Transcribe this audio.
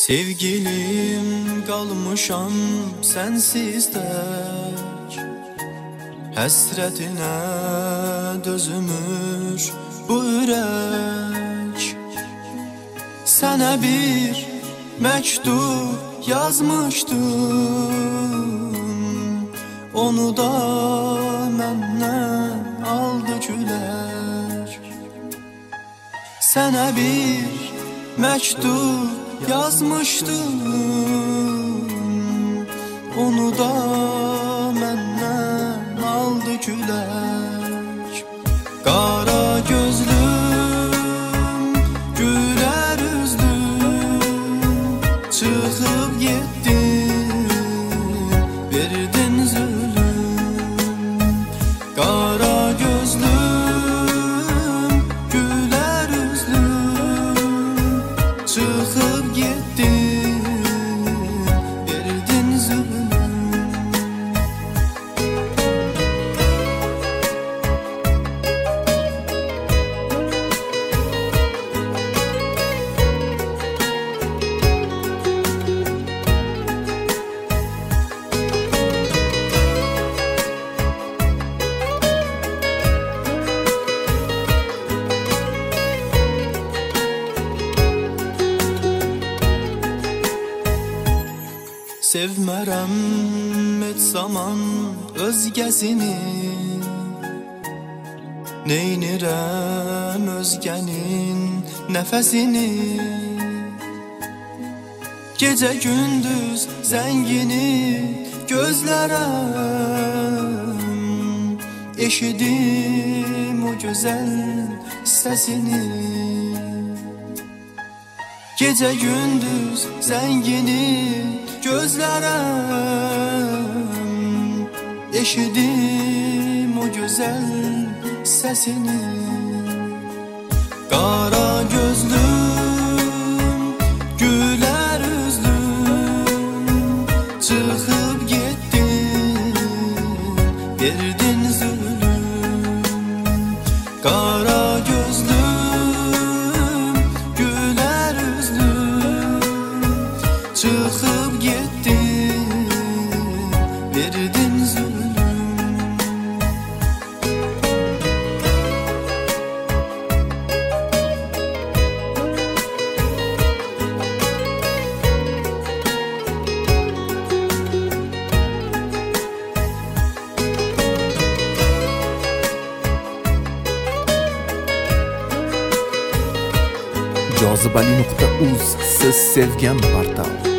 Sevgilim qalmışam sənsiz tək, həsrətinə dözümür bu ürək. Sənə bir məktub yazmışdım, onu da məndən aldı külək. Sənə bir məktub yazmışdım, onu da məndən aldı külək. Qara gözlüm, gülər üzlüm, çıxıb getdin, verdin zülüm. Qara gözlüm, gülər üzlüm, çıxıb getdin, verdin zülüm. Sevmərəm heç zaman özgəsini, neynirəm özgənin nəfəsini. Gecə gündüz zəngini gözlərəm, eşidim o gözəl səsini. Gecə gündüz zəngini gözlərəm, eşidim o gözəl səsini. Qara gözlüm, gülər üzlüm, çıxıb getdin, verdin zülüm. Qara gözlüm, gülər üzlüm, çıxıb getdin, verdin zülüm. Jozibali.uz siz sevgan portal.